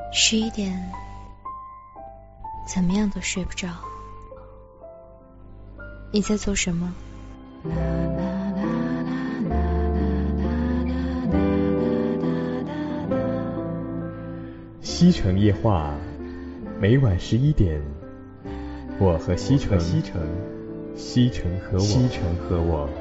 11点，怎么样都睡不着。你在做什么？ 西城夜话，每晚11点，我和西城，西城和我。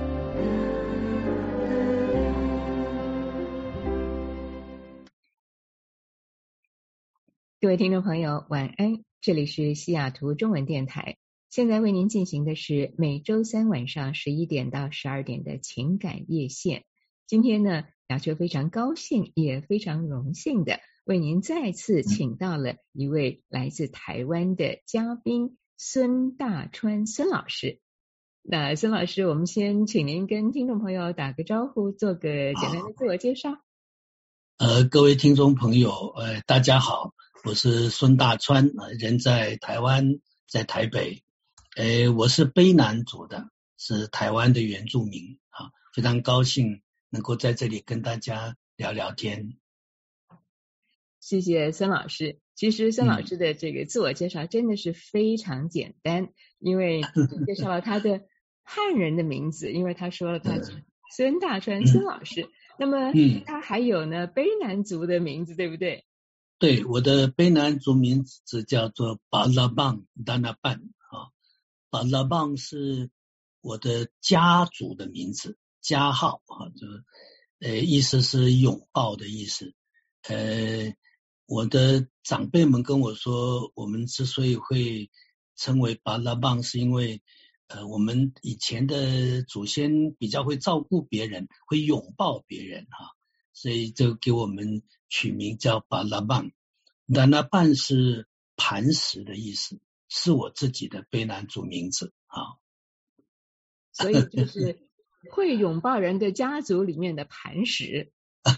各位听众朋友，晚安，这里是西雅图中文电台，现在为您进行的是每周三晚上11点到12点的情感夜线。今天呢，雅秋非常高兴也非常荣幸的为您再次请到了一位来自台湾的嘉宾孙大川孙老师。那孙老师，我们先请您跟听众朋友打个招呼，做个简单的自我介绍。 各位听众朋友，大家好，我是孙大川，人在台湾，在台北。我是卑南族的，是台湾的原住民啊，非常高兴能够在这里跟大家聊聊天。 谢谢孙老师。其实孙老师的这个自我介绍真的是非常简单，因为介绍了他的汉人的名字，因为他说了他是孙大川孙老师。那么他还有呢卑南族的名字，对不对？ 对，我的卑南族名字叫做巴拉邦达那班啊，巴拉邦是我的家族的名字，家号啊，意思是拥抱的意思。我的长辈们跟我说，我们之所以会称为巴拉邦，是因为我们以前的祖先比较会照顾别人，会拥抱别人哈，所以就给我们取名叫巴拉邦。那那半是磐石的意思，是我自己的卑南族名字啊。 所以就是会拥抱人的家族里面的磐石。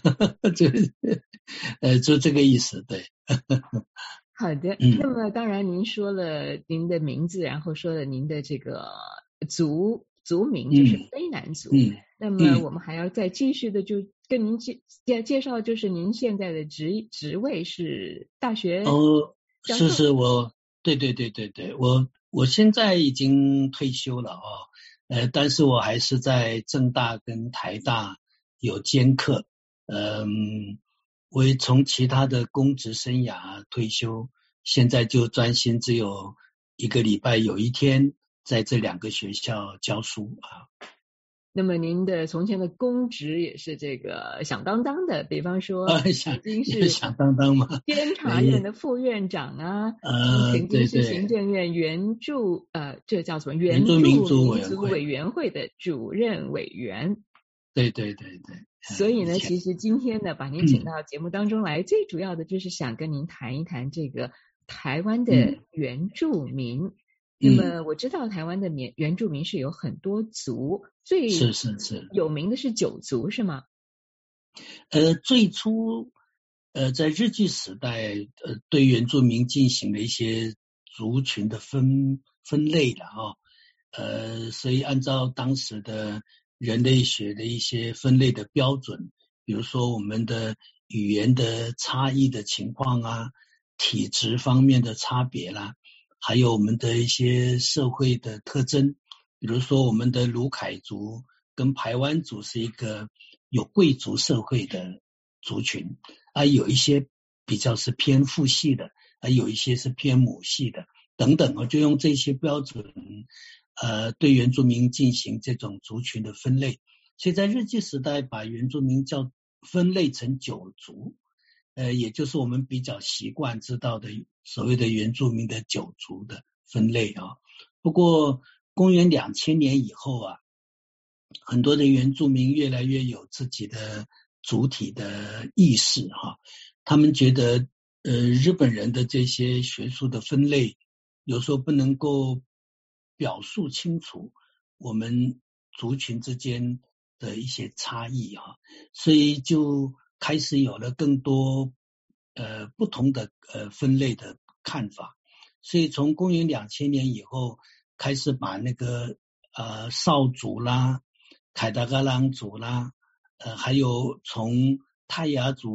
就这个意思，对。 好的，那么当然您说了您的名字，然后说了您的这个族名，就是卑南族。那么我们还要再继续的就跟您介绍，就是您现在的职位是大学教授。 是我，对，我现在已经退休了但是我还是在政大跟台大有兼课。我也从其他的公职生涯退休，现在就专心只有1个礼拜有1天在这2个学校教书啊。 那么您的从前的公职也是这个响当当的，比方说曾经是响当当吗？ 监察院的副院长啊，曾经是行政院这叫什么原住民族委员会的主任委员。 对。 所以呢，其实今天呢，把您请到节目当中来，最主要的就是想跟您谈一谈这个台湾的原住民。那么我知道台湾的原住民是有很多族，最有名的是九族，是吗？ 最初在日据时代对原住民进行了一些族群的分类了所以按照当时的人类学的一些分类的标准，比如说我们的语言的差异的情况啊，体质方面的差别啦，还有我们的一些社会的特征，比如说我们的鲁凯族跟排湾族是一个有贵族社会的族群有一些比较是偏父系的有一些是偏母系的等等就用这些标准对原住民进行这种族群的分类，所以在日据时代把原住民分类成9族，也就是我们比较习惯知道的所谓的原住民的9族的分类不过公元2000年以后很多的原住民越来越有自己的主体的意识他们觉得日本人的这些学术的分类有时候不能够表述清楚我们族群之间的一些差异所以就开始有了更多不同的分类的看法。所以从公元2000年以后开始把那个少族啦、凯达格兰族啦还有从泰雅族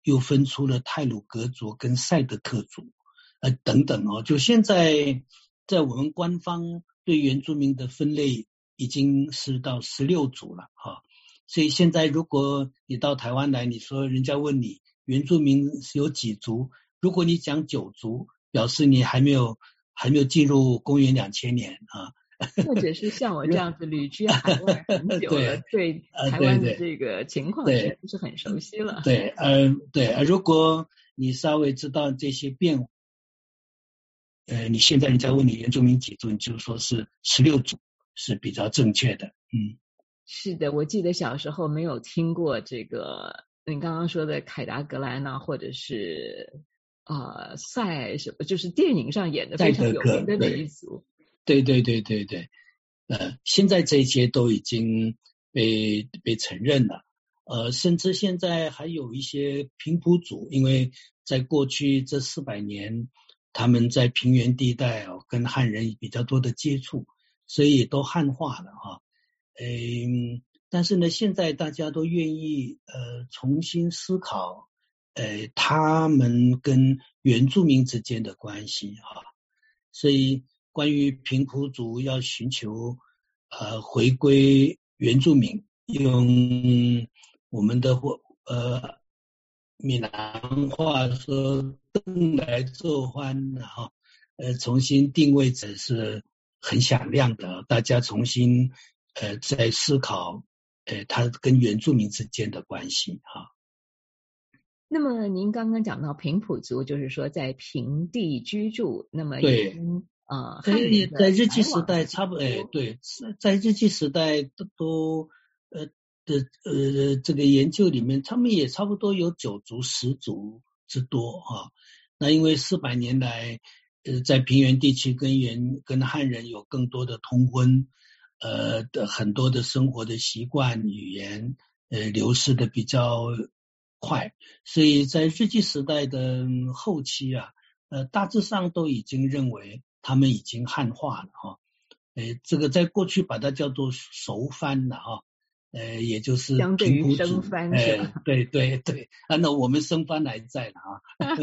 又分出了太鲁阁族跟赛德克族等等哦。就现在在我们官方对原住民的分类已经是到16族了哈。所以现在如果你到台湾来，你说人家问你原住民是有几族，如果你讲9族，表示你还没有进入公元2000年啊。 或者是像我这样子旅居海外很久了，对台湾的这个情况实在不是很熟悉了。 对，如果你稍微知道这些变化，你现在人家问你原住民几族，你就说是16族是比较正确的。 是的，我记得小时候没有听过这个你刚刚说的凯达格兰啊，或者是赛什么，就是电影上演的非常有名的那一族。 对，现在这些都已经被承认了，甚至现在还有一些平埔族，因为在过去这400年，他们在平原地带跟汉人比较多的接触，所以都汉化了哈。但是呢，现在大家都愿意重新思考他们跟原住民之间的关系哈，所以关于平埔族要寻求回归原住民，用我们的闽南话说登来做欢哈，重新定位只是很响亮的，大家重新在思考它跟原住民之间的关系哈。 那么您刚刚讲到平埔族，就是说在平地居住，那么对在日据时代差不多对，在日据时代都这个研究里面，他们也差不多有9族10族之多哈。那因为400年来在平原地区跟汉人有更多的通婚，的很多的生活的习惯语言流失的比较快，所以在日据时代的后期啊，大致上都已经认为他们已经汉化了哈。这个在过去把它叫做熟番了哈，也就是平埔族生番是吧？ 对，那我们生番还在了啊。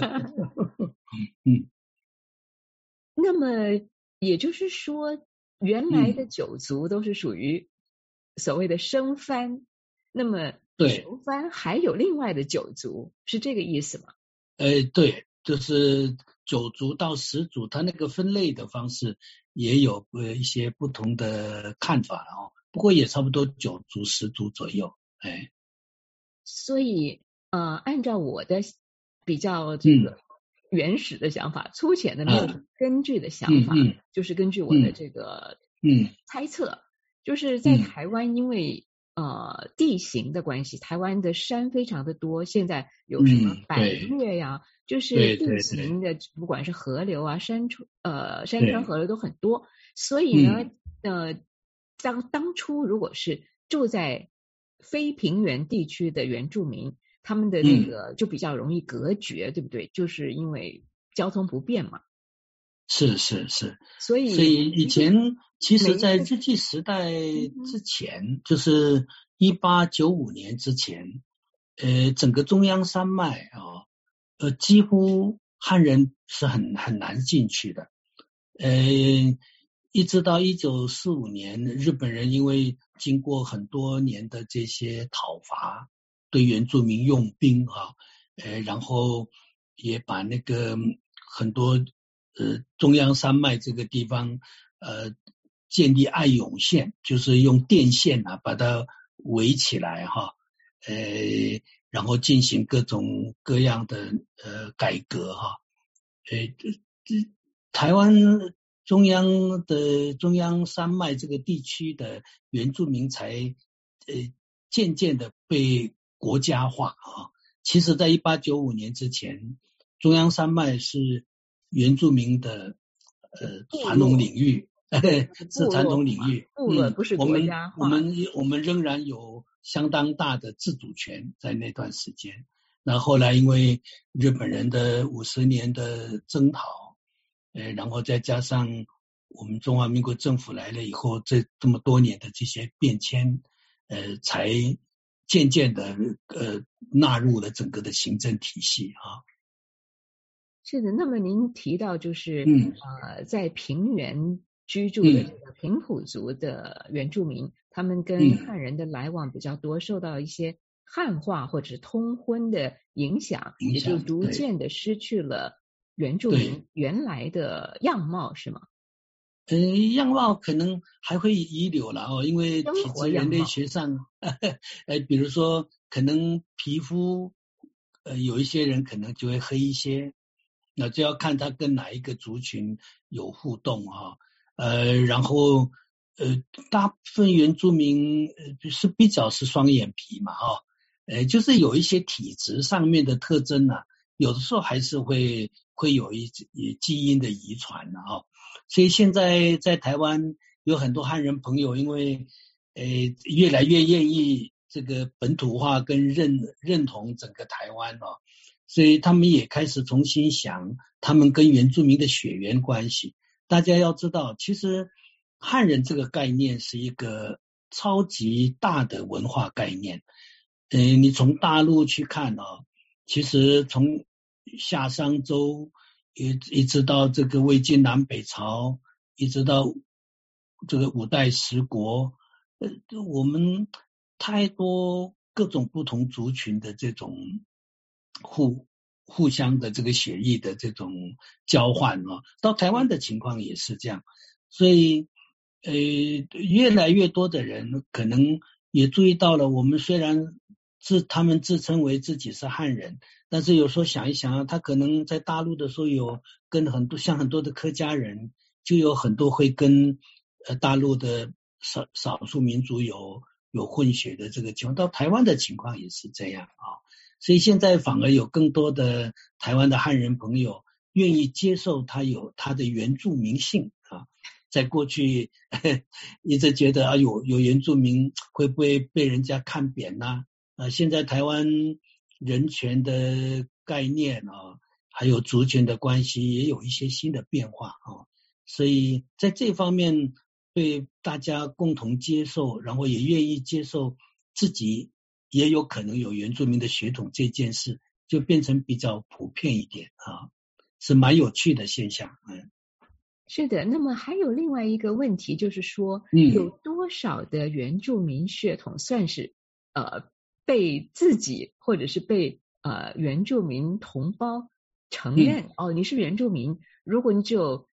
那么也就是说，原来的9族都是属于所谓的生番，那么熟番还有另外的9族，是这个意思吗？ 对，就是9族到10族，它那个分类的方式也有一些不同的看法哦。不过也差不多9族10族左右， 所以按照我的比较这个原始的想法，粗浅的没有根据的想法，就是根据我的这个猜测，就是在台湾因为地形的关系，台湾的山非常的多，现在有什么百岳呀，就是地形的不管是河流啊山川河流都很多，所以呢当初如果是住在非平原地区的原住民，他们的那个就比较容易隔绝，对不对？就是因为交通不便嘛。 是，所以以前其实在日据时代之前，就是1895年之前，整个中央山脉几乎汉人是很难进去的，一直到1945年，日本人因为经过很多年的这些讨伐，对原住民用兵然后也把那个很多中央山脉这个地方建立爱永线，就是用电线把它围起来哈，然后进行各种各样的改革哈，台湾中央山脉这个地区的原住民才渐渐的被国家化啊。其实在1895年之前，中央山脉是原住民的传统领域，是传统领域， 不是国家化。 我们仍然有相当大的自主权在那段时间。那后来因为日本人的50年的征讨，然后再加上我们中华民国政府来了以后，这么多年的这些变迁，才渐渐的纳入了整个的行政体系啊。 是的，那么您提到就是在平原居住的这个平埔族的原住民，他们跟汉人的来往比较多，受到一些汉化或者通婚的影响，也就逐渐的失去了原住民原来的样貌，是吗？ 样貌可能还会遗留了哦，因为体质人类学上，比如说可能皮肤，有一些人可能就会黑一些，那就要看他跟哪一个族群有互动哈，然后大部分原住民是比较是双眼皮嘛哈，就是有一些体质上面的特征啊，有的时候还是会有基因的遗传的哈。所以现在在台湾有很多汉人朋友，因为越来越愿意这个本土化跟认同整个台湾哦，所以他们也开始重新想他们跟原住民的血缘关系。大家要知道，其实汉人这个概念是一个超级大的文化概念。你从大陆去看哦，其实从夏商周一直到这个魏晋南北朝，一直到这个五代十国，我们太多各种不同族群的这种互相的这个血液的这种交换哦，到台湾的情况也是这样，所以越来越多的人可能也注意到了，我们虽然他们自称为自己是汉人，但是有时候想一想，他可能在大陆的时候有跟很多的客家人，就有很多会跟大陆的少数民族有混血的这个情况，到台湾的情况也是这样啊。所以现在反而有更多的台湾的汉人朋友愿意接受他有他的原住民性啊。在过去一直觉得有原住民会不会被人家看扁呢？现在台湾人权的概念啊，还有族群的关系也有一些新的变化啊，所以在这方面对大家共同接受，然后也愿意接受自己也有可能有原住民的血统这件事，就变成比较普遍一点啊，是蛮有趣的现象。 是的，那么还有另外一个问题，就是说有多少的原住民血统算是被自己或者是被原住民同胞承认你是原住民，如果你只有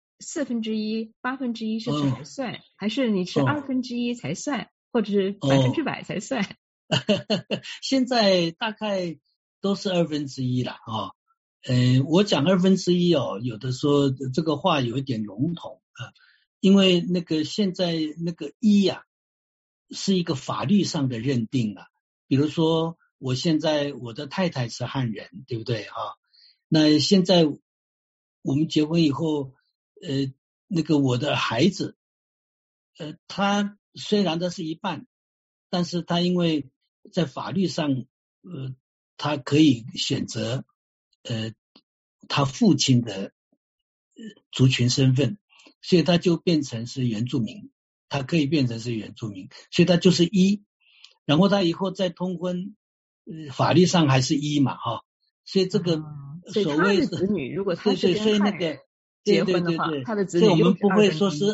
1/4、1/8是才算，还是你是1/2才算，或者是100%才算？ 现在大概都是1/2啦啊。我讲1/2哦，有的说这个话有一点笼统啊，因为那个现在那个一啊是一个法律上的认定啊，比如说我现在我的太太是汉人，对不对啊？那现在我们结婚以后，那个我的孩子，他虽然他是一半，但是他因为在法律上，他可以选择他父亲的族群身份，所以他就变成是原住民，他可以变成是原住民，所以他就是一，然后他以后再通婚，法律上还是一嘛哈，所以这个所谓的子女，如果他是跟汉人结婚的话，他的子女所以我们不会说是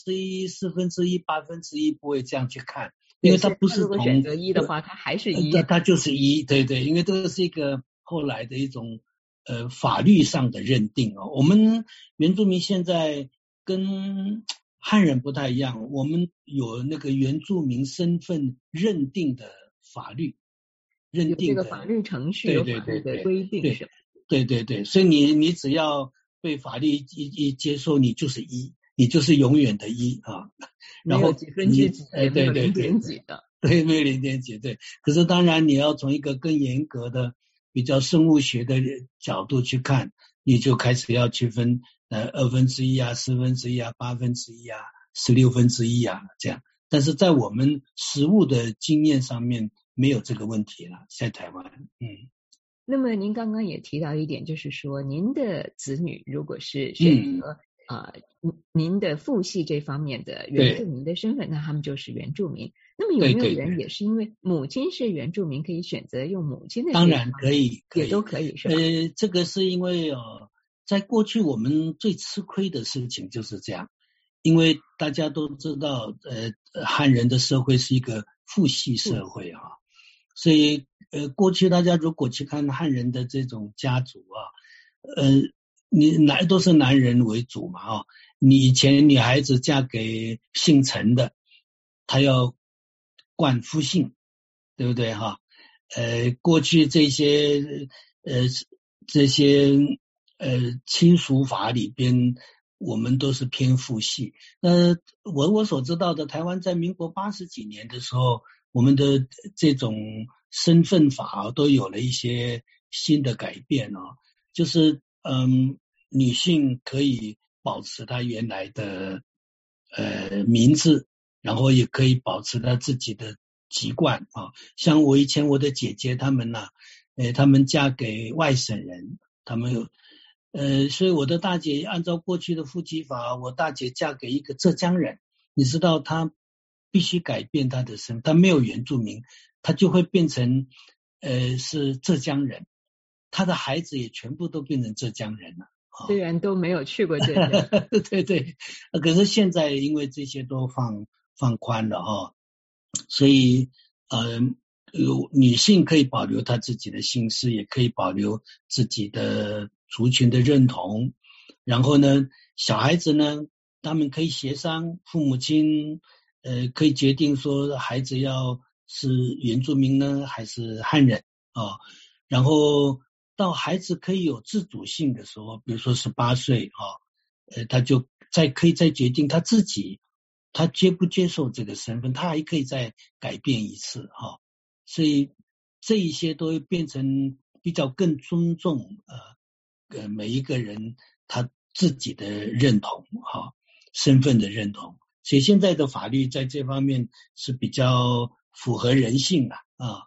1/2、1/4、1/8，不会这样去看，因为他不是如果选择一的话，他还是一， 他就是一，对对，因为这个是一个后来的一种法律上的认定哦。我们原住民现在跟汉人不太一样，我们有那个原住民身份认定的法律，认定的有这个法律程序，有法律的规定，是吧？ 对对对，所以你只要被法律一接受，你就是一，你就是永远的一啊。然后几分之几，没有0点几的， 对，没有0点几，对。可是当然你要从一个更严格的、比较生物学的角度去看，你就开始要区分1/2啊、1/4啊、1/8啊、1/16啊这样。但是在我们实务的经验上面没有这个问题了，在台湾。 那么您刚刚也提到一点，就是说您的子女如果是选择您的父系这方面的原住民的身份，那他们就是原住民。那么有没有人也是因为母亲是原住民，可以选择用母亲的？ 当然可以， 也都可以是吧？ 这个是因为在过去我们最吃亏的事情就是这样，因为大家都知道汉人的社会是一个父系社会啊，所以过去大家如果去看汉人的这种家族你都是男人为主嘛你以前女孩子嫁给姓陈的，她要冠夫姓，对不对过去这些亲属法里边，我们都是偏父系。我所知道的，台湾在民国80几年的时候，我们的这种身份法都有了一些新的改变就是女性可以保持她原来的名字，然后也可以保持她自己的籍贯像我以前我的姐姐她们她们嫁给外省人，她们所以我的大姐按照过去的夫妻法，我大姐嫁给一个浙江人，你知道她必须改变她的身份，她没有原住民，她就会变成是浙江人，她的孩子也全部都变成浙江人了。 虽然都没有去过这边对对，可是现在因为这些都放宽了所以女性可以保留她自己的姓氏，也可以保留自己的族群的认同。然后呢，小孩子呢，他们可以协商，父母亲可以决定说孩子要是原住民呢，还是汉人然后到孩子可以有自主性的时候，比如说18岁他就可以再决定他自己他接不接受这个身份，他还可以再改变一次所以这一些都会变成比较更尊重每一个人他自己的认同身份的认同，所以现在的法律在这方面是比较符合人性的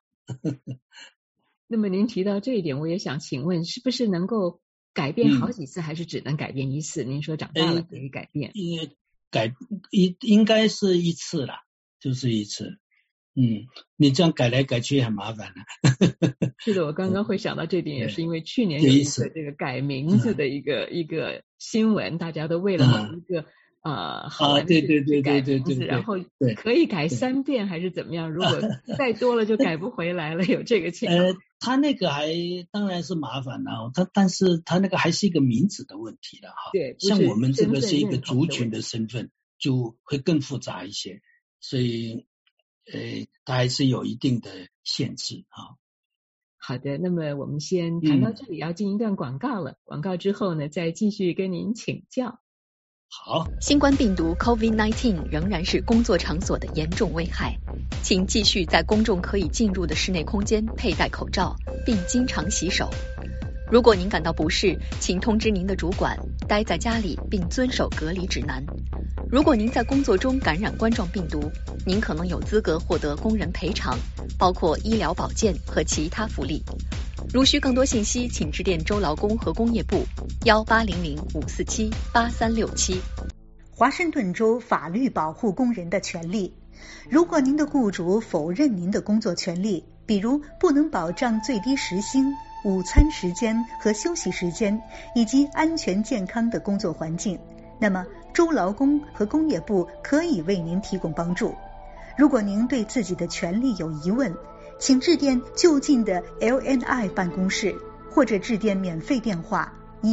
那么您提到这一点，我也想请问，是不是能够改变好几次，还是只能改变一次？您说长大了可以改变， 应该是一次啦，就是一次。你这样改来改去也很麻烦是的，我刚刚会想到这点，也是因为去年有一个这个改名字的一个新闻，大家都为了某一个好玩的事改名字，然后可以改3遍还是怎么样？如果再多了就改不回来了，有这个情况。 他那个当然是麻烦了但是他那个还是一个名字的问题了对， 像我们这个是一个族群的身份，就会更复杂一些，所以它还是有一定的限制好的，那么我们先谈到这里，要进一段广告了。广告之后呢，再继续跟您请教。 好， 新冠病毒 COVID-19 仍然是工作场所的严重危害，请继续在公众可以进入的室内空间佩戴口罩，并经常洗手。如果您感到不适，请通知您的主管，待在家里并遵守隔离指南。如果您在工作中感染冠状病毒，您可能有资格获得工人赔偿，包括医疗保健和其他福利。如需更多信息，请致电州劳工和工业部1800-547-8367。 华盛顿州法律保护工人的权利。如果您的雇主否认您的工作权利，比如不能保障最低时薪、午餐时间和休息时间，以及安全健康的工作环境，那么州劳工和工业部可以为您提供帮助。如果您对自己的权利有疑问，请致电就近的 LNI 办公室，或者致电免费电话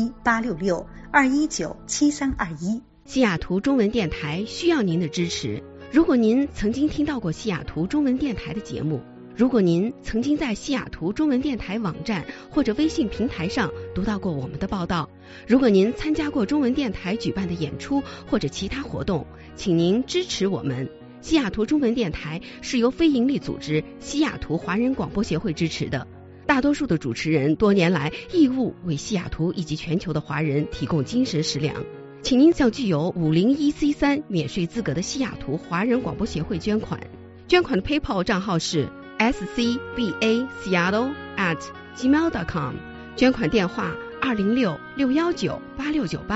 1866-219-7321。 西雅图中文电台需要您的支持。如果您曾经听到过西雅图中文电台的节目，如果您曾经在西雅图中文电台网站或者微信平台上读到过我们的报道，如果您参加过中文电台举办的演出或者其他活动，请您支持我们。西雅图中文电台是由非营利组织西雅图华人广播协会支持的，大多数的主持人多年来义务为西雅图以及全球的华人提供精神食粮。请您向具有501C3免税资格的西雅图华人广播协会捐款。捐款的 PayPal 账号是 scbaseattle@gmail.com， 捐款电话206-619-8698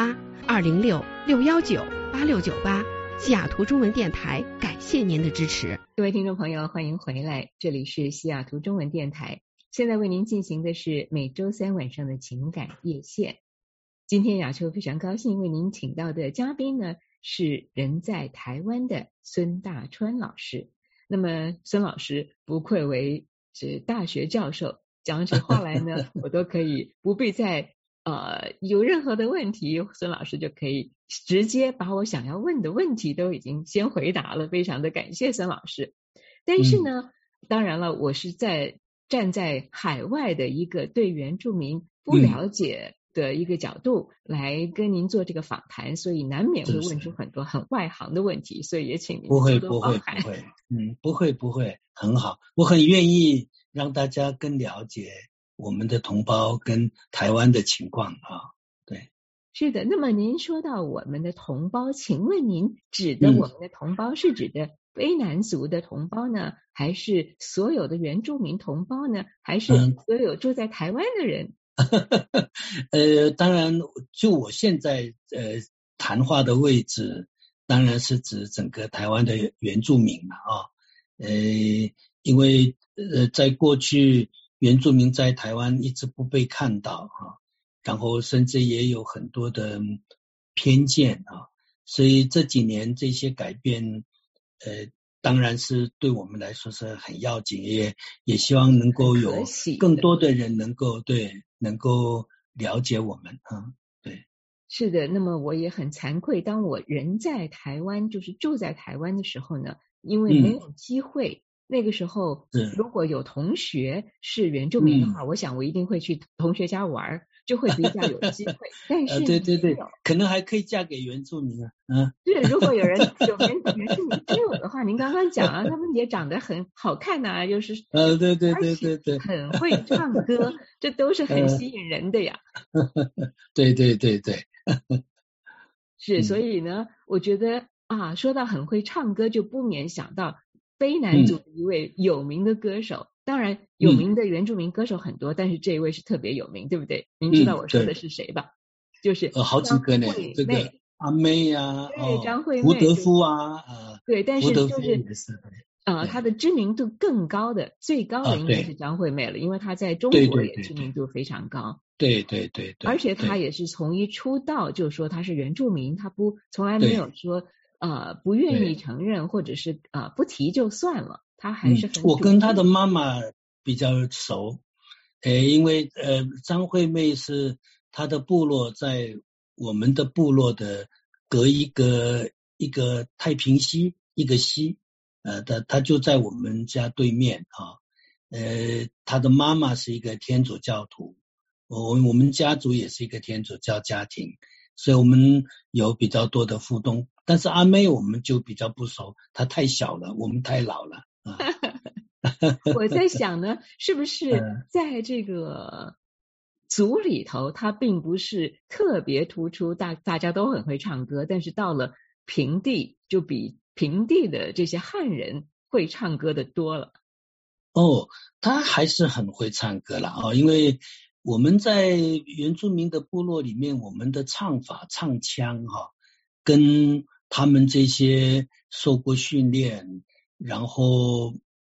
206-619-8698。西雅图中文电台感谢您的支持。 各位听众朋友，欢迎回来，这里是西雅图中文电台，现在为您进行的是每周三晚上的情感夜线。今天雅秋非常高兴为您请到的嘉宾呢，是人在台湾的孙大川老师。那么孙老师不愧为是大学教授，讲起话来呢我都可以不必再有任何的问题，孙老师就可以直接把我想要问的问题都已经先回答了，非常的感谢孙老师。但是呢，当然了，我是站在海外的一个对原住民不了解的一个角度来跟您做这个访谈，所以难免会问出很多很外行的问题，所以也请您多多包涵。 不会，很好，我很愿意让大家更了解我们的同胞跟台湾的情况啊。对， 是的。那么您说到我们的同胞，请问您指的我们的同胞是指的卑南族的同胞呢，还是所有的原住民同胞呢，还是所有住在台湾的人？ 当然就我现在谈话的位置当然是指整个台湾的原住民了啊。因为在过去原住民在台湾一直不被看到啊，然后甚至也有很多的偏见啊，所以这几年这些改变当然是对我们来说是很要紧，也希望能够有更多的人能够了解我们啊。对， 是的。那么我也很惭愧，当我人在台湾，就是住在台湾的时候呢，因为没有机会，那个时候如果有同学是原住民的话，我想我一定会去同学家玩，就会比较有机会。但是对，可能还可以嫁给原住民啊。 是，如果有人有原住民之友的话，您刚刚讲啊，他们也长得很好看呐，又是对，很会唱歌，这都是很吸引人的呀。 对。 是，所以呢，我觉得说到很会唱歌，就不免想到卑南族一位有名的歌手。当然有名的原住民歌手很多，但是这一位是特别有名，对不对？您知道我说的是谁吧？就是好几个呢，这个阿妹啊， 张惠妹、 胡德夫啊， 对，但是就是他的知名度更高的，最高的应该是张惠妹了，因为他在中国也知名度非常高。 对， 而且他也是从一出道就说他是原住民，他从来没有说不愿意承认或者是不提就算了，他还是很我跟他的妈妈比较熟，因为张惠妹是她的部落在我们的部落的隔一个太平溪一个溪，她就在我们家对面啊。她的妈妈是一个天主教徒，我们家族也是一个天主教家庭，所以我们有比较多的互动。但是阿妹我们就比较不熟，她太小了，我们太老了。 我在想呢，是不是在这个族里头，他并不是特别突出，大家都很会唱歌，但是到了平地，就比平地的这些汉人会唱歌的多了。 他还是很会唱歌了啊，因为我们在原住民的部落里面，我们的唱法唱腔跟他们这些受过训练，然后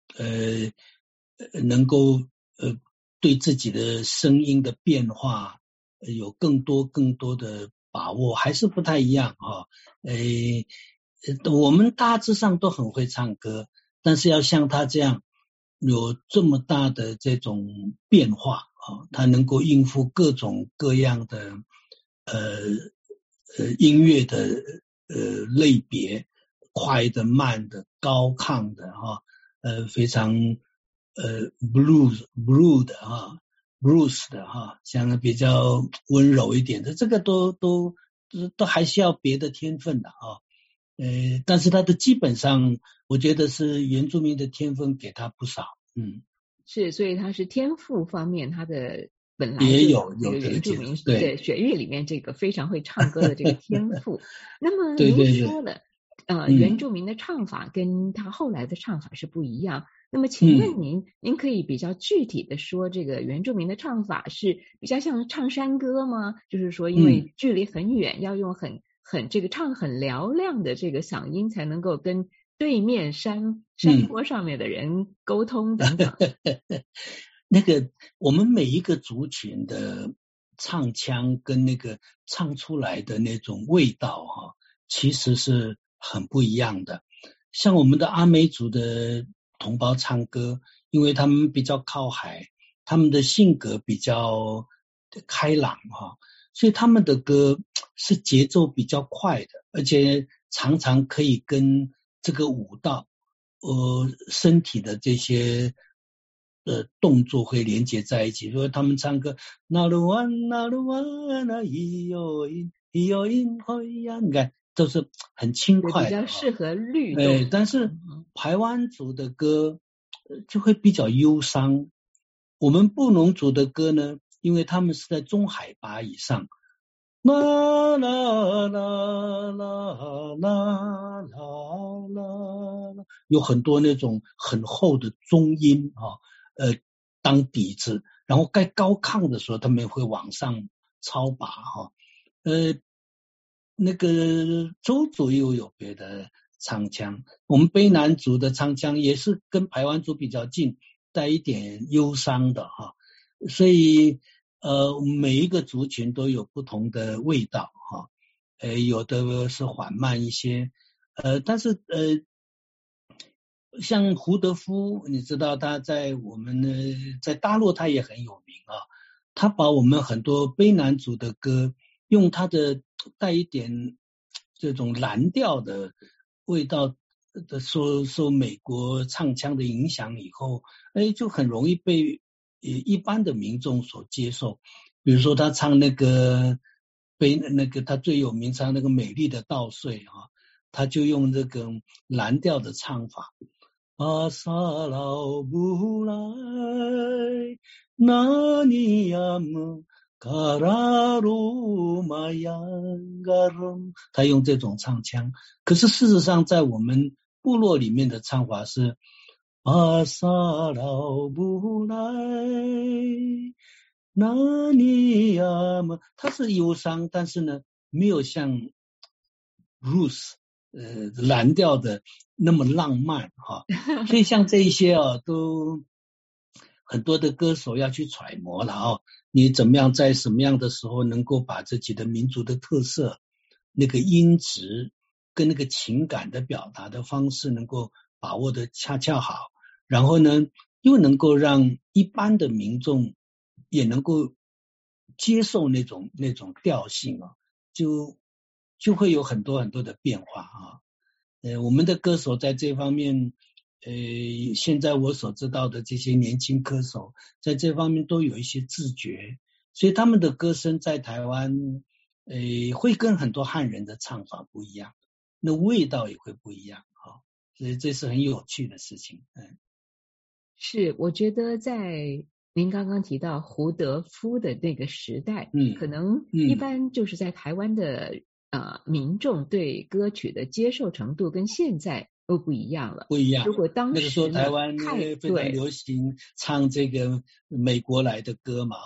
能够对自己的声音的变化有更多的把握，还是不太一样啊。我们大致上都很会唱歌，但是要像他这样有这么大的这种变化啊，他能够应付各种各样的音乐的类别，快的、慢的、高亢的非常blues 的blues 的像比较温柔一点的，这个都还需要别的天分的但是他的基本上我觉得是原住民的天分给他不少。 是，所以他是天赋方面他的本来也有这个原住民对血液里面这个非常会唱歌的这个天赋。那么您说了原住民的唱法跟他后来的唱法是不一样。那么请问您可以比较具体的说，这个原住民的唱法是比较像唱山歌吗？就是说因为距离很远，要用很这个唱很嘹亮的这个嗓音才能够跟对面山坡上面的人沟通等等。 那个我们每一个族群的唱腔跟那个唱出来的那种味道其实是很不一样的。像我们的阿美族的同胞唱歌，因为他们比较靠海，他们的性格比较开朗所以他们的歌是节奏比较快的，而且常常可以跟这个舞蹈身体的这些动作会连接在一起。所以他们唱歌那鲁湾那鲁湾那咿哟音咿哟音咿呀，你看都是很轻快的， 比较适合律动。 但是排湾族的歌就会比较忧伤。我们布农族的歌呢，因为他们是在中海拔以上，啦啦啦啦啦啦啦，有很多那种很厚的中音当底子，然后该高亢的时候他们会往上超拔那个周族又有别的唱腔，我们卑南族的唱腔也是跟排湾族比较近，带一点忧伤的所以每一个族群都有不同的味道有的是缓慢一些但是像胡德夫，你知道他在我们在大陆他也很有名他把我们很多卑南族的歌用他的带一点这种蓝调的味道的受美国唱腔的影响以后就很容易被一般的民众所接受。比如说他唱那个他最有名唱那个美丽的稻穗他就用这个蓝调的唱法，阿萨劳布莱那尼亚姆卡拉鲁玛扬嘎隆，他用这种唱腔。可是事实上在我们部落里面的唱法是阿萨劳布莱那尼亚姆，他是忧伤，但是呢没有像 Bruce蓝调的那么浪漫所以像这一些都很多的歌手要去揣摩了你怎么样在什么样的时候能够把自己的民族的特色那个音质跟那个情感的表达的方式能够把握的恰恰好，然后呢又能够让一般的民众也能够接受那种调性就会有很多很多的变化我们的歌手在这方面现在我所知道的这些年轻歌手在这方面都有一些自觉，所以他们的歌声在台湾会跟很多汉人的唱法不一样，那味道也会不一样所以这是很有趣的事情是，我觉得在您刚刚提到胡德夫的那个时代可能一般就是在台湾的民众对歌曲的接受程度跟现在都不一样了。 不一样。 如果当时那个时候台湾非常流行唱这个美国来的歌嘛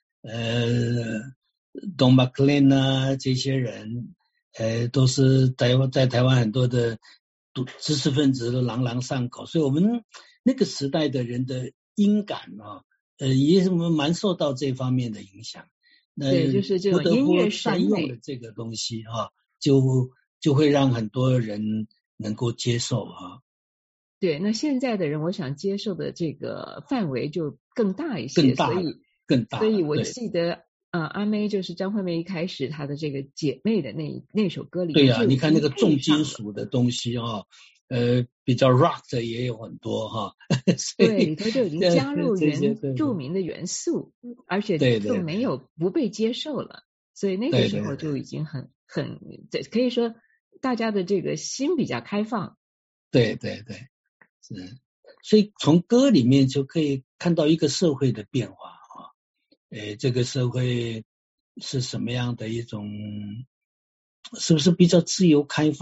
Don McLean 这些人都是在台湾很多的知识分子都朗朗上口，所以我们那个时代的人的音感也是蛮受到这方面的影响。 对，就是这种音乐善用的这个东西就会让很多人能够接受对，那现在的人我想接受的这个范围就更大一些， 更大。 所以我记得阿妹就是张惠妹一开始她的这个姐妹的那首歌里面， 对你看那个重金属的东西比较 rock 的也有很多对，里头就已经加入原住民的元素，而且就没有不被接受了，所以那个时候就已经很可以说大家的这个心比较开放。 对，是，所以从歌里面就可以看到一个社会的变化这个社会是什么样的一种，是不是比较自由开放，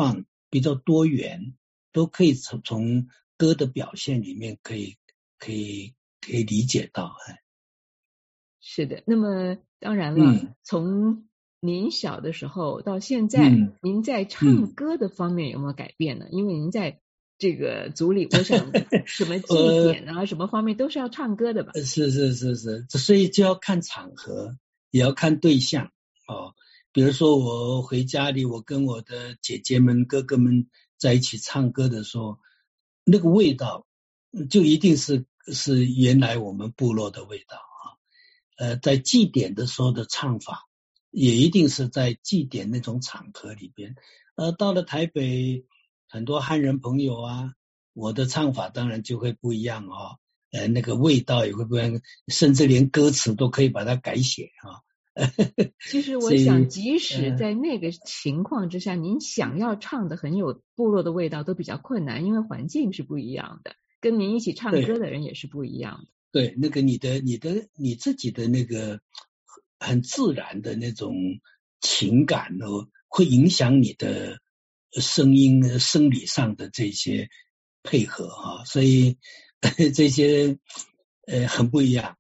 比较多元，都可以从歌的表现里面可以理解到。 是的，那么当然了，从您小的时候到现在，您在唱歌的方面有没有改变呢？因为您在这个组里，我想什么祭典啊，什么方面都是要唱歌的吧？ 是，所以就要看场合，也要看对象哦。比如说我回家里，我跟我的姐姐们、哥哥们在一起唱歌的时候，那个味道就一定是原来我们部落的味道啊。在祭典的时候的唱法，也一定是在祭典那种场合里边。到了台北，很多汉人朋友啊，我的唱法当然就会不一样哦。那个味道也会不一样，甚至连歌词都可以把它改写啊。 其实我想，即使在那个情况之下，您想要唱的很有部落的味道都比较困难，因为环境是不一样的，跟您一起唱歌的人也是不一样的。 对，那个你自己的那个很自然的那种情感呢，会影响你的声音生理上的这些配合啊，所以这些很不一样。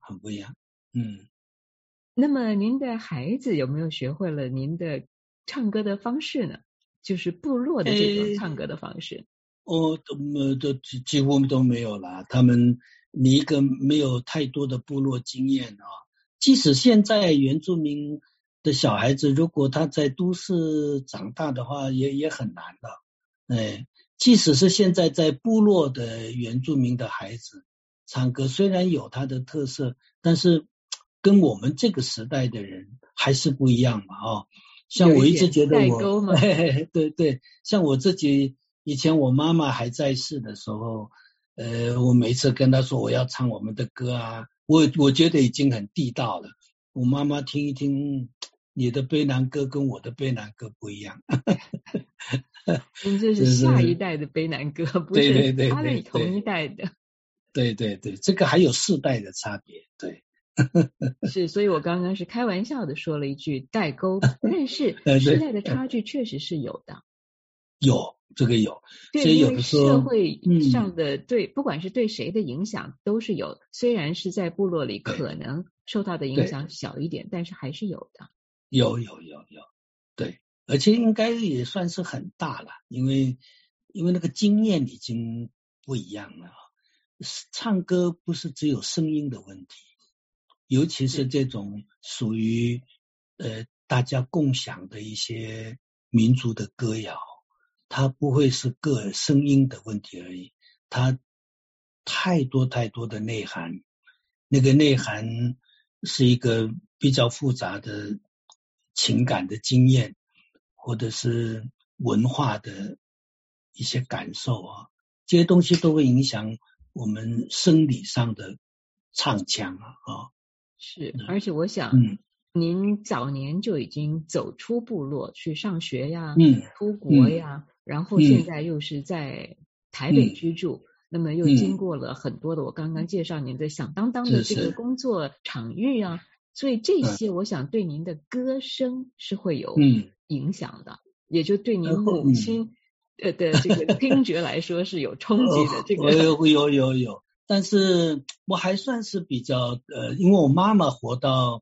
那么您的孩子有没有学会了您的唱歌的方式呢？就是部落的这种唱歌的方式？ 都几乎都没有啦。你一个没有太多的部落经验啊，即使现在原住民的小孩子，如果他在都市长大的话，也很难的。即使是现在在部落的原住民的孩子唱歌，虽然有他的特色，但是跟我们这个时代的人还是不一样嘛。像我一直觉得对，像我自己以前我妈妈还在世的时候，我每次跟她说我要唱我们的歌啊，我觉得已经很地道了。我妈妈听一听，你的卑南歌跟我的卑南歌不一样。 您这是下一代的卑南歌，不是他们同一代的。 对，这个还有世代的差别。对。 是，所以我刚刚是开玩笑的说了一句代沟，但是世代的差距确实是有的。 这个有， 对， 所以有的时候社会上的不管是对谁的影响都是有，虽然是在部落里可能受到的影响小一点，但是还是有的。 有，对，而且应该也算是很大了，因为那个经验已经不一样了。唱歌不是只有声音的问题，尤其是这种属于大家共享的一些民族的歌谣，它不会是个声音的问题而已，它太多的内涵，那个内涵是一个比较复杂的情感的经验，或者是文化的一些感受啊，这些东西都会影响我们生理上的唱腔啊。 是，而且我想，您早年就已经走出部落去上学呀，出国呀，然后现在又是在台北居住，那么又经过了很多的我刚刚介绍您的响当当的这个工作场域啊，所以这些我想对您的歌声是会有影响的，也就对您母亲的这个听觉来说是有冲击的。这个有。但是我还算是比较因为我妈妈活到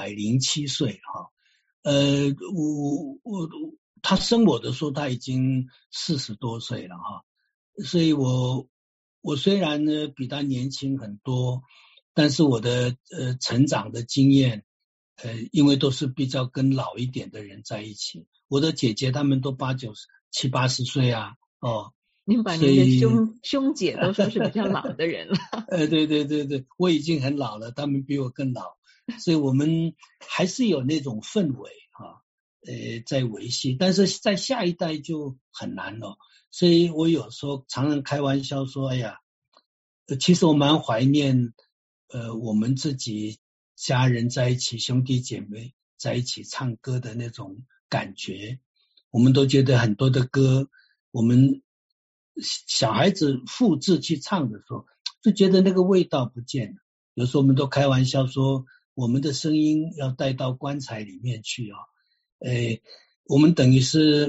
107岁哈，她生我的时候她已经40多岁了哈，所以我虽然呢比她年轻很多，但是我的成长的经验因为都是比较跟老一点的人在一起，我的姐姐她们都80、70、80岁啊您把您的兄姐都说是比较老的人了。 对，我已经很老了，他们比我更老，所以我们还是有那种氛围在维系，但是在下一代就很难了。所以我有时候常常开玩笑说，哎呀，其实我蛮怀念我们自己家人在一起，兄弟姐妹在一起唱歌的那种感觉。我们都觉得很多的歌，我们小孩子复制去唱的时候，就觉得那个味道不见了。有时候我们都开玩笑说，我们的声音要带到棺材里面去我们等于是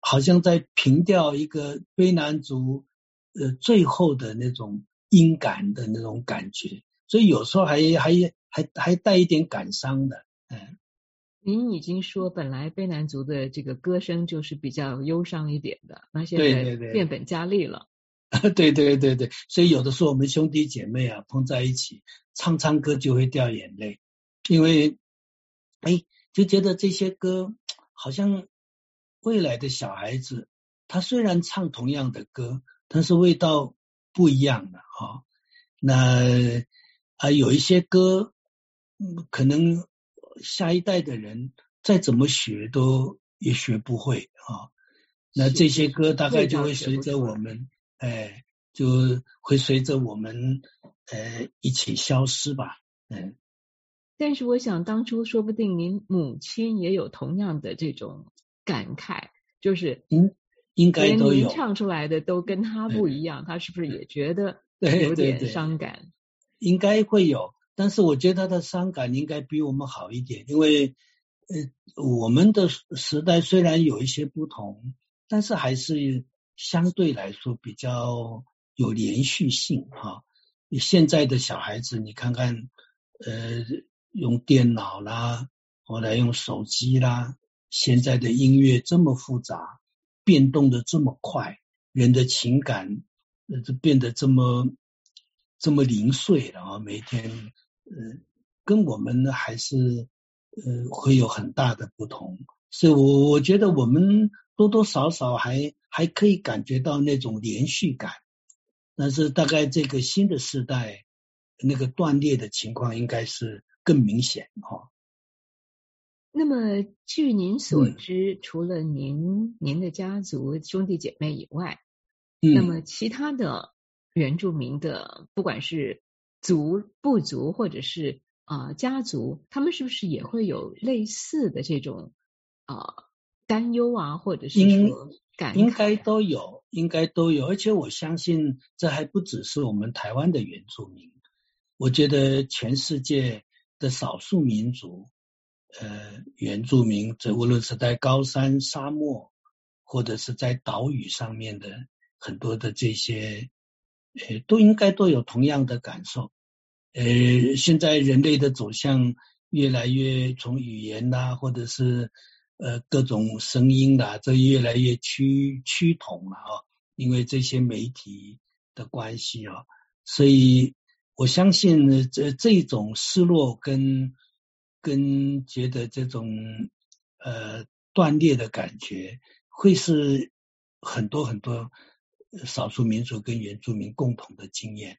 好像在凭吊一个卑南族最后的那种音感的那种感觉，所以有时候还带一点感伤的。 您已经说本来卑南族的这个歌声就是比较忧伤一点的，那现在变本加厉了。 对对对对，所以有的时候我们兄弟姐妹啊碰在一起唱歌就会掉眼泪，因为就觉得这些歌好像未来的小孩子他虽然唱同样的歌，但是味道不一样的啊。那有一些歌可能下一代的人再怎么学都也学不会啊。那这些歌大概就会随着我们就会随着我们一起消失吧。 但是我想当初说不定您母亲也有同样的这种感慨，就是应该都有， 连您唱出来的都跟他不一样，他是不是也觉得有点伤感？ 应该会有，但是我觉得他的伤感应该比我们好一点，因为我们的时代虽然有一些不同，但是还是相对来说比较有连续性哈。现在的小孩子你看看用电脑啦，后来用手机啦，现在的音乐这么复杂，变动的这么快，人的情感就变得这么零碎了啊，每天跟我们还是会有很大的不同，所以我觉得我们多多少少还可以感觉到那种连续感，但是大概这个新的世代那个断裂的情况应该是更明显哈。 那么据您所知，除了您的家族兄弟姐妹以外，那么其他的原住民的不管是部族或者是家族，他们是不是也会有类似的这种担忧啊，或者是说感慨？ 应该都有，而且我相信这还不只是我们台湾的原住民，我觉得全世界的少数民族原住民，这无论是在高山沙漠或者是在岛屿上面的很多的这些都应该都有同样的感受。现在人类的走向越来越从语言啦，或者是各种声音啦，这越来越趋同了啊，因为这些媒体的关系啊，所以我相信这种失落跟觉得这种断裂的感觉，会是很多很多少数民族跟原住民共同的经验。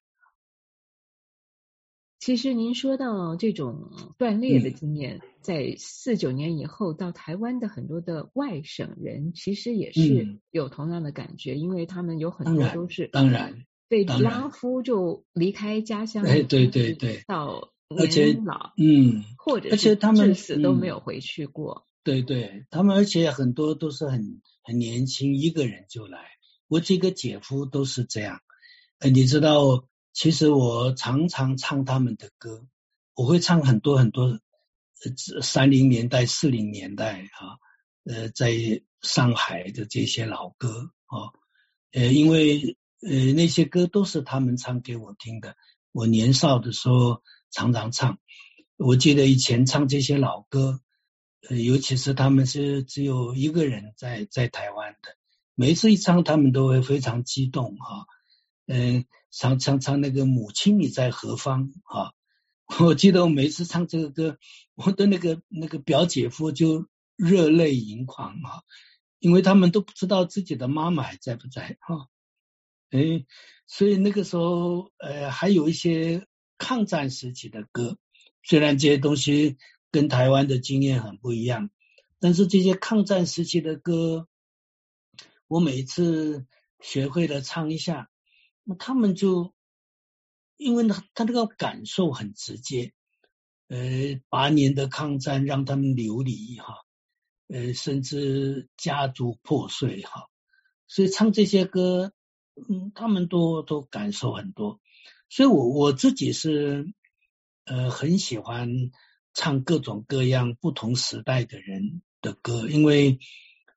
其实您说到这种断裂的经验，在49年以后到台湾的很多的外省人，其实也是有同样的感觉，因为他们有很多都是当然被拉夫就离开家乡， 对， 到年老，或者是至死都没有回去过。 对，他们而且很多都是很年轻，一个人就来。我几个姐夫都是这样，你知道。其实我常常唱他们的歌，我会唱很多很多30年代40年代在上海的这些老歌因为那些歌都是他们唱给我听的，我年少的时候常常唱。我记得以前唱这些老歌尤其是他们是只有一个人在台湾的，每一次一唱他们都会非常激动唱那个母亲你在何方我记得我每次唱这个歌，我的那个表姐夫就热泪盈眶因为他们都不知道自己的妈妈还在不在所以那个时候还有一些抗战时期的歌，虽然这些东西跟台湾的经验很不一样，但是这些抗战时期的歌我每次学会了唱一下，那他们就因为他那个感受很直接8年的抗战让他们流离甚至家族破碎所以唱这些歌他们都感受很多，所以我自己是很喜欢唱各种各样不同时代的人的歌，因为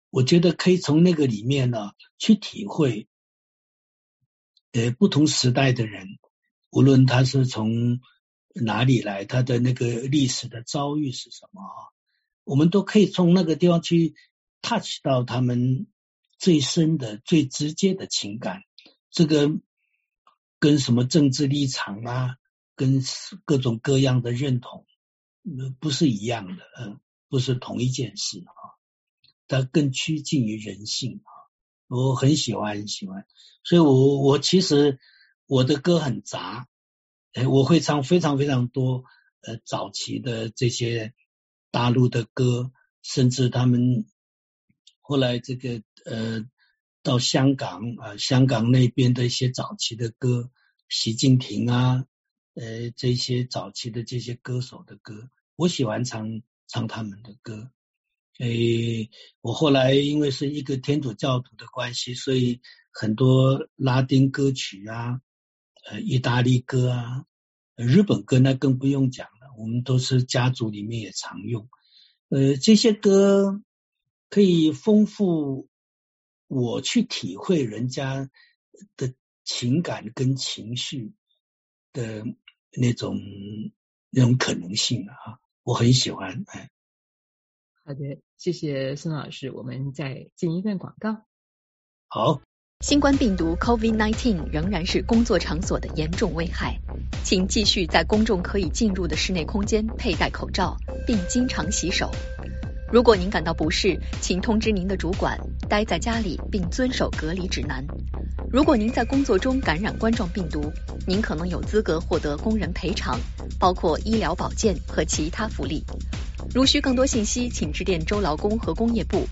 我觉得可以从那个里面呢去体会不同时代的人，无论他是从哪里来，他的那个历史的遭遇是什么我们都可以从那个地方去 touch 到他们最深的最直接的情感，这个跟什么政治立场跟各种各样的认同不是一样的不是同一件事它更趋近于人性我很喜欢，所以我其实我的歌很杂我会唱非常非常多早期的这些大陆的歌，甚至他们后来这个到香港香港那边的一些早期的歌，习近平这些早期的这些歌手的歌，我喜欢唱他们的歌。我后来因为是一个天主教徒的关系，所以很多拉丁歌曲意大利歌日本歌那更不用讲了，我们都是家族里面也常用。这些歌可以丰富我去体会人家的情感跟情绪的那种可能性我很喜欢。 好的，谢谢孙老师，我们再进一段广告。 好。 新冠病毒 COVID-19 仍然是工作场所的严重危害，请继续在公众可以进入的室内空间佩戴口罩，并经常洗手。如果您感到不适，请通知您的主管，待在家里并遵守隔离指南。如果您在工作中感染冠状病毒，您可能有资格获得工人赔偿，包括医疗保健和其他福利。如需更多信息，请致电州劳工和工业部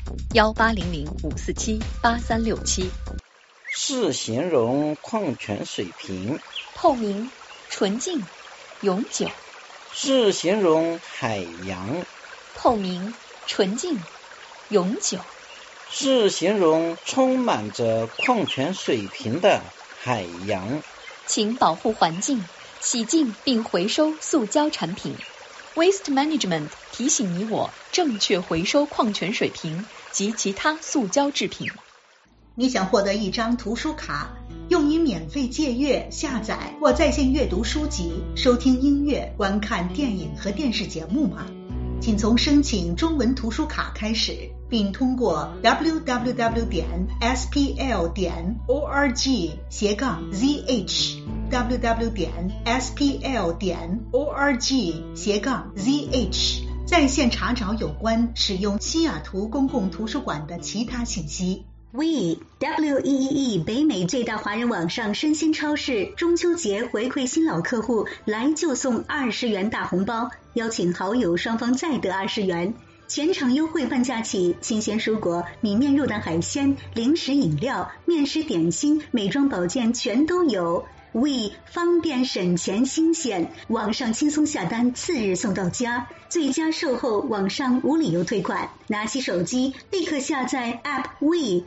1800-547-8367。 是形容矿泉水瓶， 透明、纯净、永久。 是形容海洋， 透明、纯净、永久。 是形容充满着矿泉水瓶的海洋。 请保护环境，洗净并回收塑胶产品。Waste Management 提醒你我正确回收矿泉水瓶及其他塑胶制品。 你想获得一张图书卡，用于免费借阅、下载或在线阅读书籍、收听音乐、观看电影和电视节目吗？请从申请中文图书卡开始，并通过 www.spl.org/zh www.spl.org/zh 在线查找有关使用西雅图公共图书馆的其他信息。WEEE 北美最大华人网上生鲜超市中秋节回馈新老客户，来就送20元大红包，邀请好友双方再得20元。全场优惠半价起，新鲜蔬果、米面肉蛋海鲜、零食饮料、面食点心、美妆保健全都有。We 方便省钱新鲜，网上轻松下单，次日送到家，最佳售后，网上无理由退款。拿起手机立刻下载 App We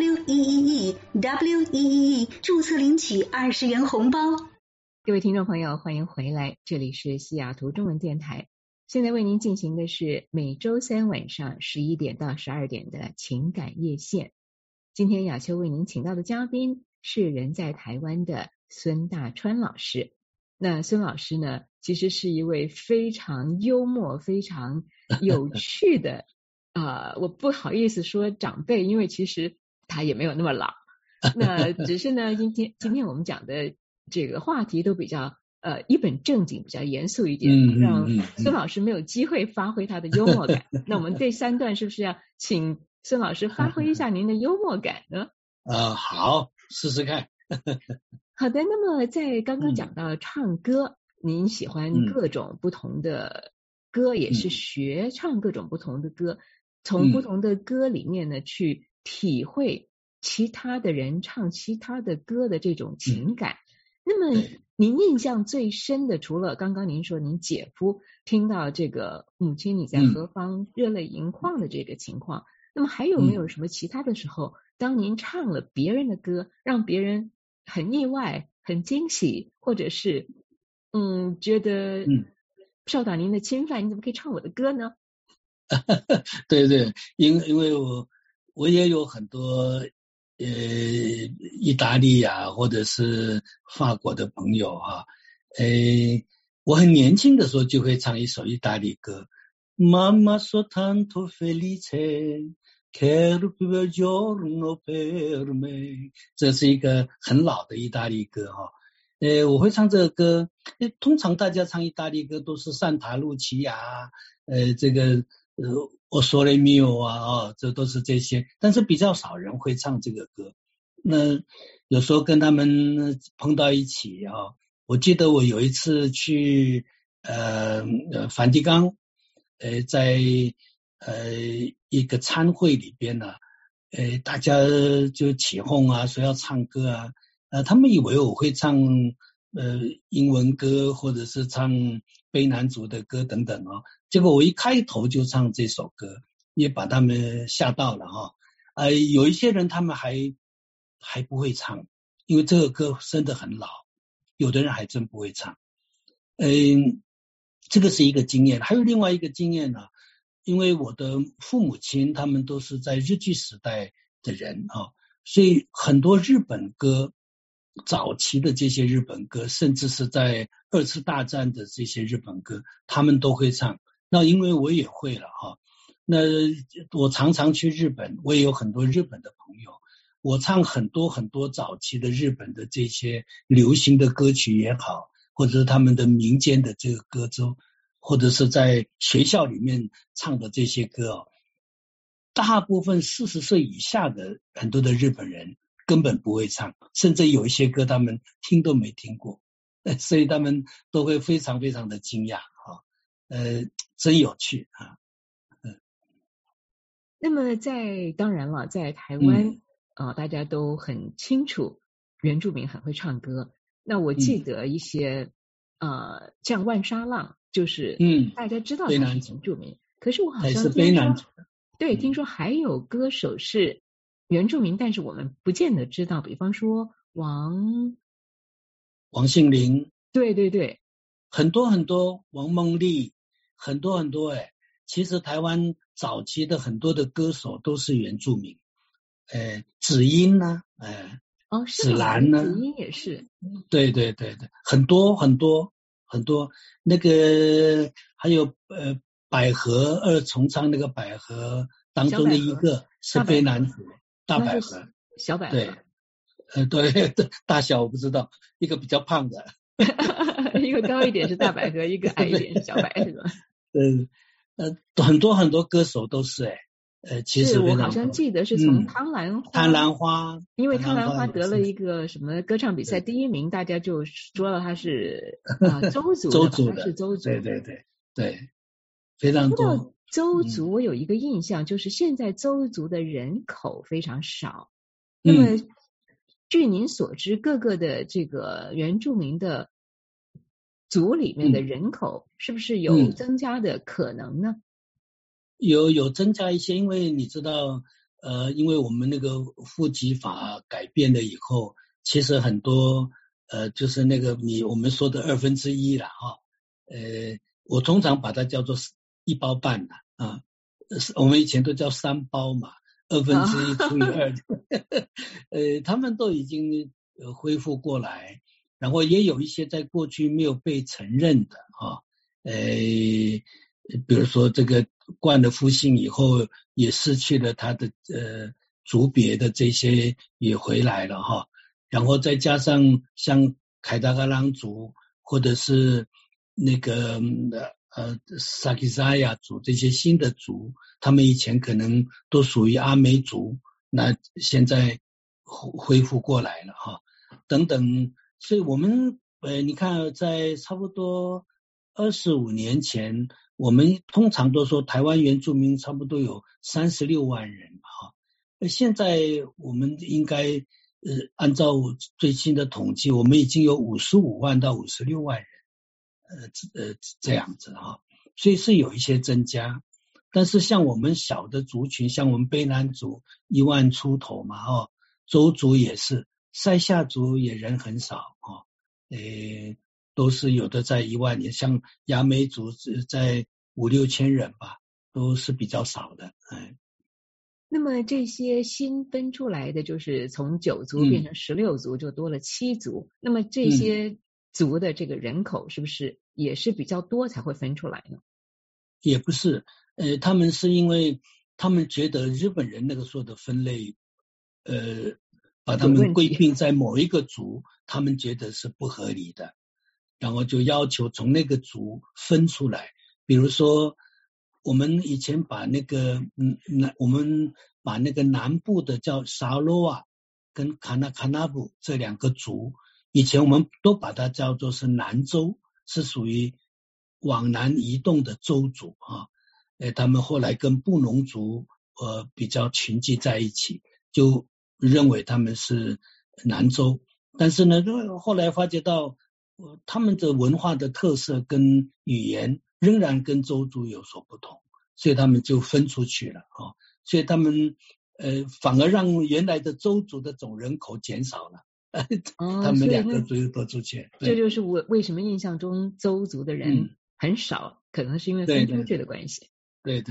WEEE 注册领取20元红包。 各位听众朋友，欢迎回来，这里是西雅图中文电台，现在为您进行的是每周三晚上11点到12点的情感夜线。今天雅秋为您请到的嘉宾是人在台湾的孙大川老师。那孙老师呢，其实是一位非常幽默、非常有趣的我不好意思说长辈，因为其实他也没有那么老。那只是呢，今天我们讲的这个话题都比较一本正经，比较严肃一点，让孙老师没有机会发挥他的幽默感。那我们这3段是不是要请孙老师发挥一下您的幽默感呢？ 好，试试看。 好的，那么在刚刚讲到唱歌，您喜欢各种不同的歌，也是学唱各种不同的歌，从不同的歌里面呢去体会其他的人唱其他的歌的这种情感。那么您印象最深的，除了刚刚您说您姐夫听到这个母亲你在何方热泪盈眶的这个情况，那么还有没有什么其他的时候，当您唱了别人的歌，让别人很意外、很惊喜，或者是觉得受到您的侵犯，你怎么可以唱我的歌呢？ 对对，因为我也有很多意大利啊或者是法国的朋友哈，我很年轻的时候就会唱一首意大利歌 Mamma soltanto felice che il giorno per me， 这是一个很老的意大利歌哈。我会唱这个歌，通常大家唱意大利歌都是善塔路奇亚这个O Sole Mio 啊，这都是这些，但是比较少人会唱这个歌。那有时候跟他们碰到一起啊，我记得我有一次去梵蒂冈，在一个餐会里边呢，大家就起哄啊，说要唱歌啊，他们以为我会唱英文歌或者是唱卑南族的歌等等哦，结果我一开头就唱这首歌，也把他们吓到了哈。有一些人他们还不会唱，因为这个歌真的很老，有的人还真不会唱。这个是一个经验。还有另外一个经验呢，因为我的父母亲他们都是在日据时代的人啊，所以很多日本歌，早期的这些日本歌，甚至是在二次大战的这些日本歌，他们都会唱。那因为我也会了哈，那我常常去日本，我也有很多日本的朋友，我唱很多很多早期的日本的这些流行的歌曲也好，或者是他们的民间的这个歌奏，或者是在学校里面唱的这些歌哦，大部分40岁以下的很多的日本人根本不会唱，甚至有一些歌他们听都没听过，所以他们都会非常非常的惊讶啊，真有趣啊。 那么当然了，在台湾大家都很清楚原住民很会唱歌。那我记得一些像万沙浪，就是大家知道他是原住民，可是我好像听说对，听说还有歌手是原住民，但是我们不见得知道，比方说王心凌， 对对对， 很多很多，王梦丽，很多很多其实台湾早期的很多的歌手都是原住民，紫英呢，紫兰呢， 紫英也是， 对对对对，很多很多很多，那个还有百合二重唱那个百合当中的一个是卑南族大百合， 小百合， 对对，大小我不知道，一个比较胖的一个高一点是大百合，一个矮一点是小百合。 很多很多歌手都是其实我好像记得是从汤兰花，因为汤兰花得了一个什么歌唱比赛第1名，大家就说了他是邹族的，他是邹族， 对对对对，非常多。 邹族我有一个印象，就是现在邹族的人口非常少。那么据您所知，各个的这个原住民的族里面的人口是不是有增加的可能呢？ 有增加一些，因为你知道因为我们那个户籍法改变了以后，其实很多就是那个我们说的1/2了哈，我通常把它叫做1包半了啊，我们以前都叫3包嘛，1/2除以2，他们都已经恢复过来，然后也有一些在过去没有被承认的啊，比如说这个冠了夫姓以后也失去了他的族别的这些也回来了哈，然后再加上像凯达格朗族或者是那个萨基萨亚族这些新的族，他们以前可能都属于阿美族，那现在恢复过来了哈，等等，所以我们你看在差不多25年前，我们通常都说台湾原住民差不多有36万人哈，现在我们应该按照最新的统计，我们已经有55万到56万人，这样子哈，所以是有一些增加，但是像我们小的族群，像我们卑南族1万出头嘛邹族也是，塞夏族也人很少都是有的在1万年，像雅美族在5-6千人吧，都是比较少的。 那么这些新分出来的，就是从9族变成16族，就多了7族。那么这些族的这个人口是不是也是比较多才会分出来呢？ 也不是，他们是因为他们觉得日本人那个时候的分类，把他们归并在某一个族，他们觉得是不合理的，然后就要求从那个族分出来。比如说，我们以前把那个我们把那个南部的叫沙罗瓦跟卡纳布这2个族，以前我们都把它叫做是南州，是属于往南移动的州族啊。他们后来跟布农族比较群集在一起，就认为他们是南州。但是呢，后来发觉到他们的文化的特色跟语言仍然跟州族有所不同，所以他们就分出去了啊。所以他们反而让原来的州族的总人口减少了，他们2个族又多出去。 这就是我为什么印象中州族的人很少，可能是因为分出去的关系。 对。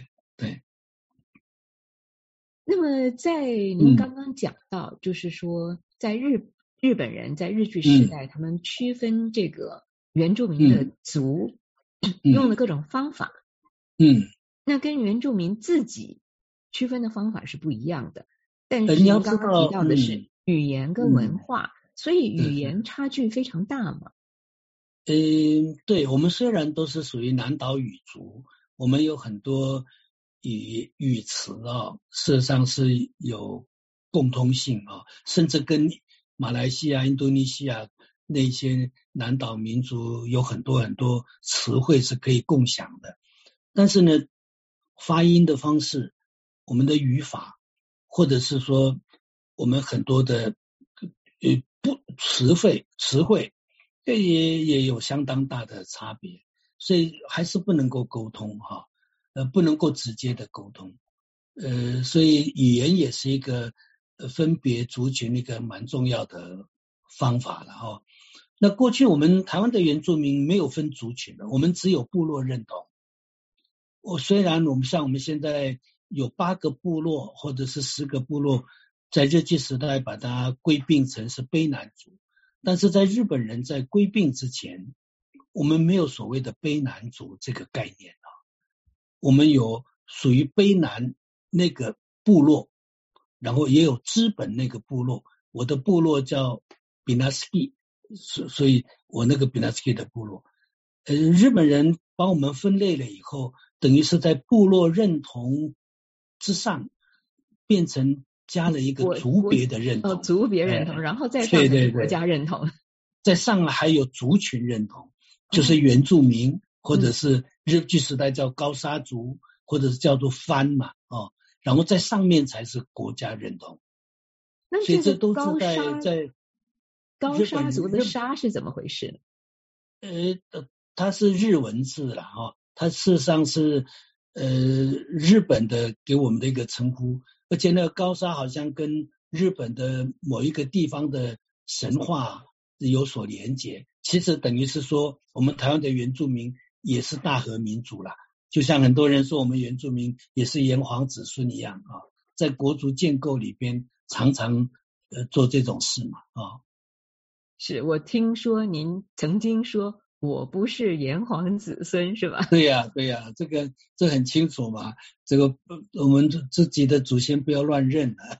那么在您刚刚讲到，就是说在日本人在日据时代，他们区分这个原住民的族，用的各种方法，那跟原住民自己区分的方法是不一样的。但是您刚刚提到的是语言跟文化，所以语言差距非常大嘛？ 对，我们虽然都是属于南岛语族，我们有很多语词啊，事实上是有共通性啊，甚至跟马来西亚、印度尼西亚那些南岛民族有很多词汇是可以共享的。但是呢，发音的方式，我们的语法，或者是说我们很多的词汇，这也有相当大的差别，所以还是不能够沟通哈，不能够直接的沟通，所以语言也是一个分别族群一个蛮重要的方法了哈。那过去我们台湾的原住民没有分族群的，我们只有部落认同。虽然我们现在有8个部落或者是10个部落，在日据时代把它归并成是卑南族，但是在日本人在归并之前，我们没有所谓的卑南族这个概念啊。我们有属于卑南那个部落，然后也有知本那个部落。我的部落叫 Binaski， 所以我那个 Binaski 的部落，日本人把我们分类了以后，等于是在部落认同之上变成加了一个族别的认同， 族别认同，然后再上面国家认同， 在上还有族群认同，就是原住民，或者是日据时代叫高沙族，或者是叫做番嘛，然后在上面才是国家认同。 那所以这都是在高沙族的沙是怎么回事呢？它是日文字啦，它事实上是日本的给我们的一个称呼，而且那个高沙好像跟日本的某一个地方的神话有所连结。其实等于是说，我们台湾的原住民也是大和民族啦，就像很多人说我们原住民也是炎黄子孙一样啊，在国族建构里边常常做这种事嘛啊。 是我听说您曾经说我不是炎黄子孙是吧？ 对呀，这很清楚嘛。这个我们自己的祖先不要乱认啊，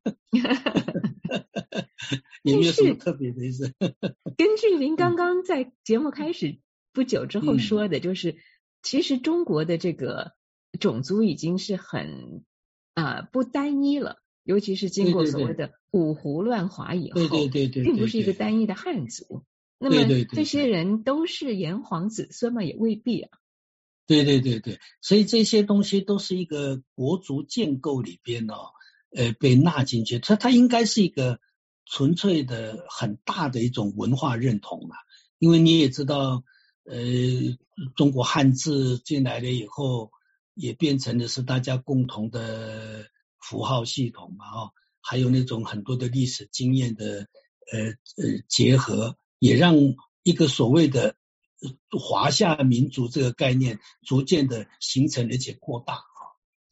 也没有什么特别的意思。 根据您刚刚在节目开始不久之后说的，就是其实中国的这个种族已经是很不单一了，尤其是经过所谓的五胡乱华以后， 对， 并不是一个单一的汉族。那么这些人都是炎黄子孙吗？也未必啊。 对，所以这些东西都是一个国族建构里边被纳进去，它应该是一个纯粹的很大的一种文化认同嘛。因为你也知道中国汉字进来了以后，也变成的是大家共同的符号系统嘛，还有那种很多的历史经验的结合，也让一个所谓的华夏民族这个概念逐渐的形成而且扩大。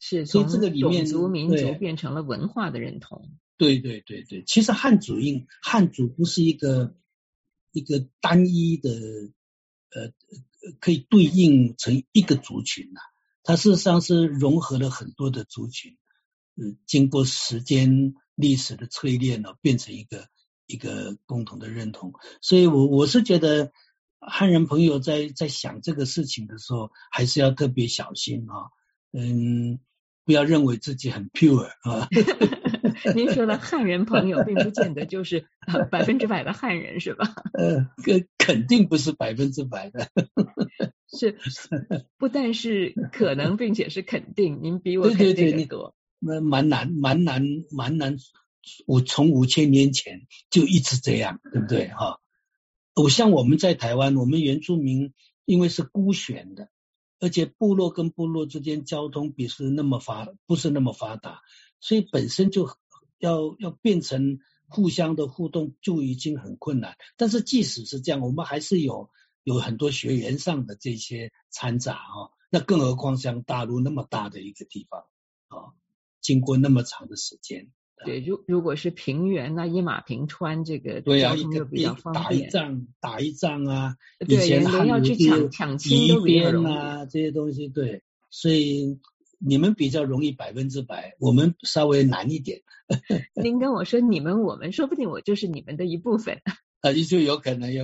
是所以这个里面种族民族变成了文化的认同。 对，其实汉族不是一个单一的可以对应成一个族群啊，它事实上是融合了很多的族群，经过时间历史的淬炼呢，变成一个共同的认同。所以我是觉得汉人朋友在想这个事情的时候，还是要特别小心啊，不要认为自己很 pure 啊。 您说的汉人朋友，并不见得就是100%的汉人，是吧？ 肯定不是100%的。 是，不但是可能，并且是肯定。您比我肯定的多。 那蛮难。我从5000年前就一直这样，对不对哈？像我们在台湾，我们原住民因为是孤悬的，而且部落跟部落之间交通不是那么发达，所以本身就要变成互相的互动就已经很困难。但是即使是这样，我们还是有很多学员上的这些掺杂啊，那更何况像大陆那么大的一个地方啊，经过那么长的时间。 对，如果是平原那一马平川，这个交通就比较方便。 打一仗啊， 对， 以前人要去抢亲都比较容易啊，这些东西对，所以你们比较容易100%，我们稍微难一点。 您跟我说你们我们，说不定我就是你们的一部分。 就有可能。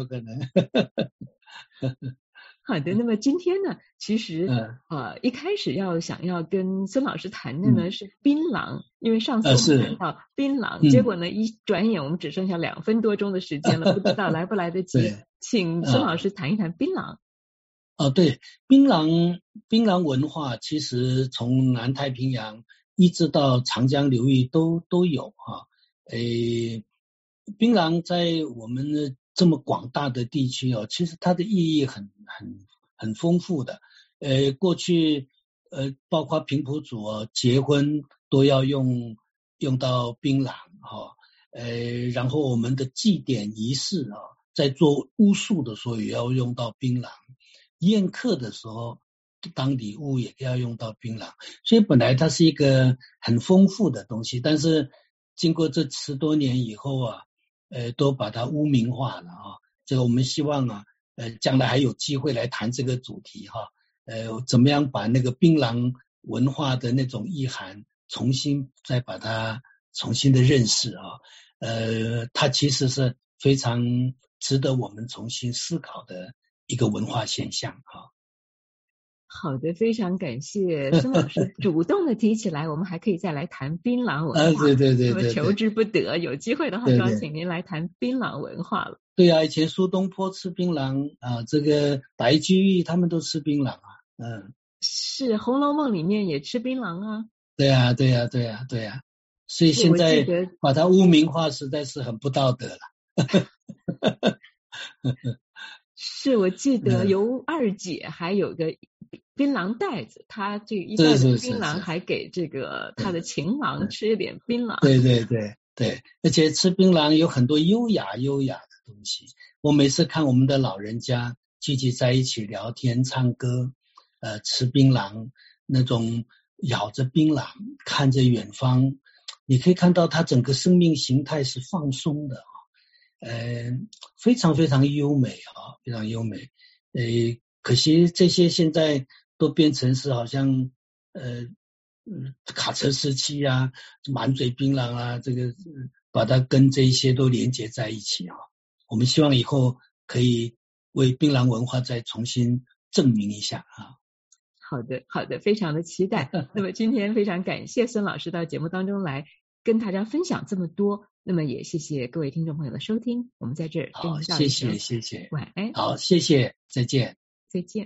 好的，那么今天呢，其实一开始想要跟孙老师谈的呢是槟榔，因为上次我们谈到槟榔，结果呢一转眼我们只剩下2分多钟的时间了，不知道来不来得及，请孙老师谈一谈槟榔。 对，槟榔文化其实从南太平洋一直到长江流域都有哈。槟榔在我们的这么广大的地区其实它的意义很丰富的。过去包括平埔族结婚都要用到槟榔然后我们的祭典仪式在做巫术的时候也要用到槟榔，宴客的时候当礼物也要用到槟榔，所以本来它是一个很丰富的东西，但是经过这10多年以后都把它污名化了这个我们希望将来还有机会来谈这个主题怎么样把那个槟榔文化的那种意涵再把它重新的认识它其实是非常值得我们重新思考的一个文化现象好的，非常感谢孙老师主动的提起来，我们还可以再来谈槟榔文化。 对， 那么求之不得，有机会的话就要请您来谈槟榔文化了。 对啊，以前苏东坡吃槟榔这个白居易他们都吃槟榔是《红楼梦》里面也吃槟榔啊。 对啊，所以现在把它污名化实在是很不道德了。 是，我记得有二姐还有个槟榔袋子，她这一袋子槟榔还给这个她的情郎吃一点槟榔。 对，而且吃槟榔有很多优雅的东西。我每次看我们的老人家聚集在一起聊天唱歌吃槟榔，那种咬着槟榔看着远方，你可以看到他整个生命形态是放松的非常非常优美非常优美。可惜这些现在都变成是好像卡车司机满嘴槟榔这个把它跟这些都连接在一起我们希望以后可以为槟榔文化再重新证明一下好的，非常的期待。那么今天非常感谢孙老师到节目当中来跟大家分享这么多，那么也谢谢各位听众朋友的收听，我们在这儿跟您道一声谢谢， 晚安。 好，谢谢，再见。